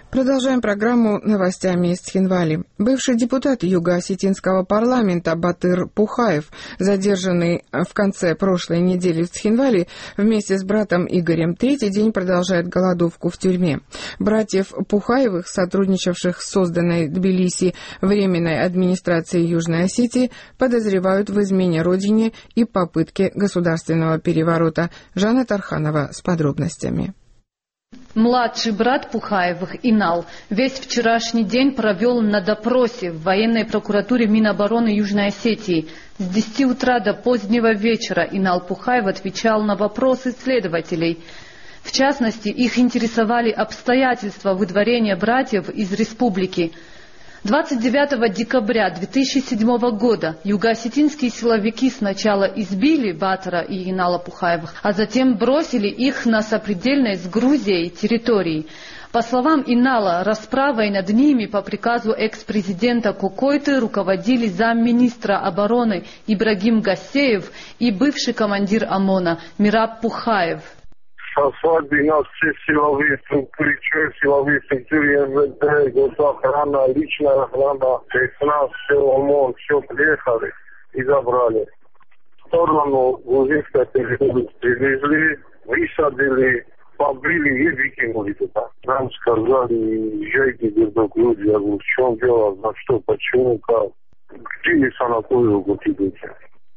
Продолжаем программу новостями из Цхинвали. Бывший депутат Юго-Осетинского парламента Батыр Пухаев, задержанный в конце прошлой недели в Цхинвали, вместе с братом Игорем третий день продолжает голодовку в тюрьме. Братьев Пухаевых, сотрудничавших с созданной в Тбилиси Временной администрацией Южной Осетии, подозревают в измене родине и попытке государственного переворота. Жанна Тарханова с подробностями. Младший брат Пухаевых, Инал, весь вчерашний день провел на допросе в военной прокуратуре Минобороны Южной Осетии. С 10 утра до позднего вечера Инал Пухаев отвечал на вопросы следователей. В частности, их интересовали обстоятельства выдворения братьев из республики. 29 декабря 2007 года юго-осетинские силовики сначала избили Батыра и Инала Пухаевых, а затем бросили их на сопредельной с Грузией территории. По словам Инала, расправой над ними по приказу экс-президента Кокойты руководили замминистра обороны Ибрагим Гассеев и бывший командир ОМОНа Мираб Пухаев. Со свадьбы нас все силовые структуры, силовые структуры, МВД, госохрана, личная охрана, нас все ОМОН, все приехали и забрали. В сторону грузинской территории привезли, высадили, побили и выкинули туда. Нам сказали, езжайте где-то в Грузию. Я говорю, в чем дело, за что, почему, как, где санаторию будете?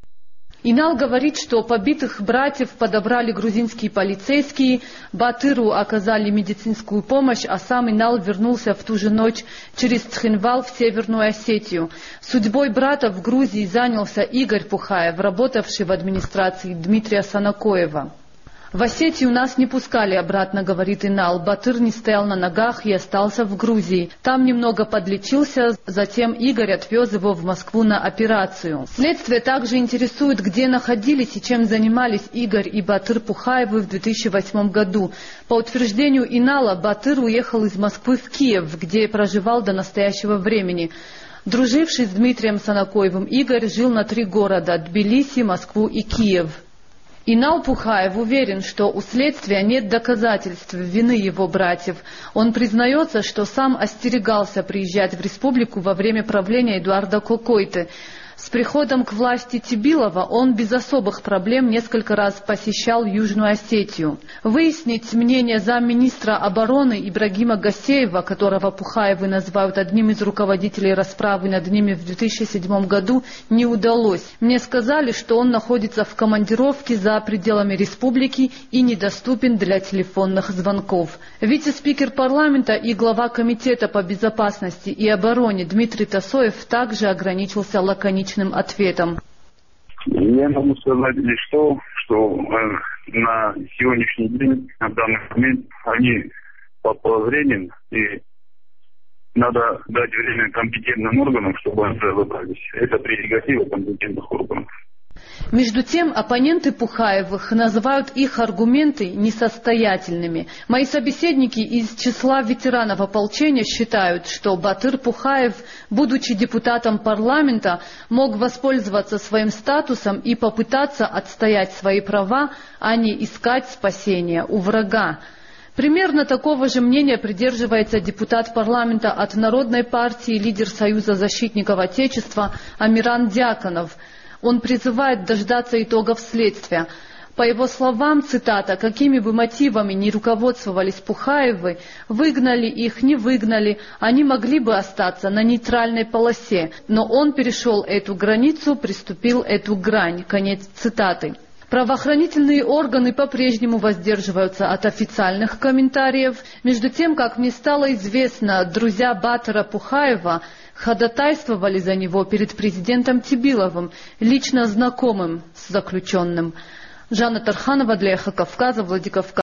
Инал говорит, что побитых братьев подобрали грузинские полицейские, Батыру оказали медицинскую помощь, а сам Инал вернулся в ту же ночь через Цхинвал в Северную Осетию. Судьбой брата в Грузии занялся Игорь Пухаев, работавший в администрации Дмитрия Санакоева. В Осетию нас не пускали обратно, говорит Инал. Батыр не стоял на ногах и остался в Грузии. Там немного подлечился, затем Игорь отвез его в Москву на операцию. Следствие также интересует, где находились и чем занимались Игорь и Батыр Пухаевы в 2008 году. По утверждению Инала, Батыр уехал из Москвы в Киев, где проживал до настоящего времени. Друживший с Дмитрием Санакоевым, Игорь жил на 3 города – Тбилиси, Москву и Киев. Инал Пухаев уверен, что у следствия нет доказательств вины его братьев. Он признается, что сам остерегался приезжать в республику во время правления Эдуарда Кокойты. С приходом к власти Тибилова он без особых проблем несколько раз посещал Южную Осетию. Выяснить мнение замминистра обороны Ибрагима Гассеева, которого Пухаевы называют одним из руководителей расправы над ними в 2007 году, не удалось. Мне сказали, что он находится в командировке за пределами республики и недоступен для телефонных звонков. Вице-спикер парламента и глава комитета по безопасности и обороне Дмитрий Тасоев также ограничился лаконичным ответом. Я могу сказать лишь то, что на сегодняшний день, на данный момент, они под подозрением, и надо дать время компетентным органам, чтобы они разобрались. Это прерогатива компетентных органов. Между тем, оппоненты Пухаевых называют их аргументы несостоятельными. Мои собеседники из числа ветеранов ополчения считают, что Батыр Пухаев, будучи депутатом парламента, мог воспользоваться своим статусом и попытаться отстоять свои права, а не искать спасения у врага. Примерно такого же мнения придерживается депутат парламента от Народной партии, лидер Союза защитников Отечества Амиран Дьяконов. Он призывает дождаться итогов следствия. По его словам, цитата, «какими бы мотивами ни руководствовались Пухаевы, выгнали их, не выгнали, они могли бы остаться на нейтральной полосе, но он перешел эту границу, приступил эту грань». Конец цитаты. Правоохранительные органы по-прежнему воздерживаются от официальных комментариев. Между тем, как мне стало известно, друзья Батыра Пухаева ходатайствовали за него перед президентом Тибиловым, лично знакомым с заключенным. Жанна Тарханова для Эхо Кавказа, Владикавказ.